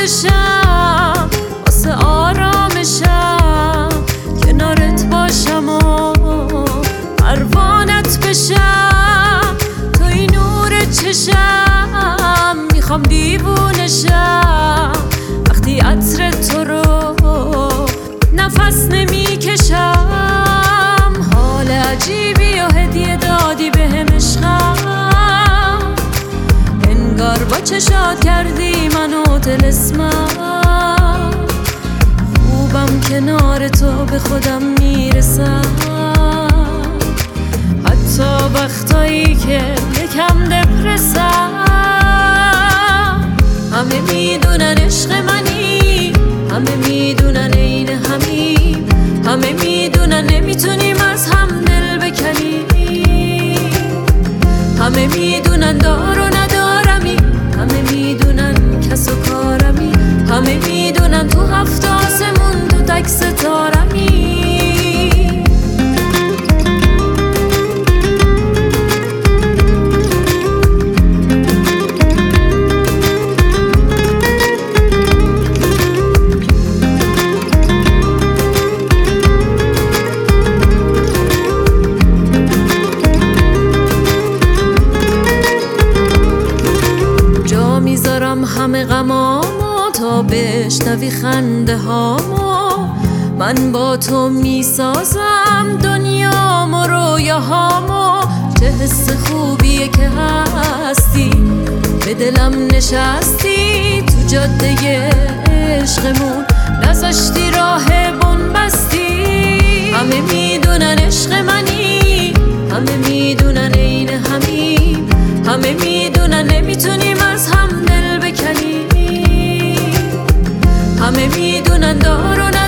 بشم واسه آرامشم، کنارت باشم و پروانت بشم. توی نور چشم میخوام دیوونشم، وقتی عطر تو رو نفس نمیکشم. حال عجیبی و هدیه دادی بهم عشقم، انگار با چشات کردی منو طلسمم. خوبم کنار تو به خودم میرسم، حتی وقتایی که یکم دپرسم. همه میدونن عشق منی، همه میدونن عین همیم، همه میدونن نمیتونیم از هم دل بکنیم. همه میدونن دار و ندارمی، همه میدونن کس و کارمی، همه میدونن تو هفت آسمون تو تک ستارمی. میذارم همه غمامو تا بشنوی خنده هامو، من با تو میسازم دنیامو رویاهامو. چه حس خوبیه که هستی به دلم نشستی، تو جاده عشقمون نذاشتی راه بنبستی. همه میدونن عشق منی، همه میدونن عین همیم، همه میدونن نمیتونیم از هم دل بکنیم. همه میدونن دار و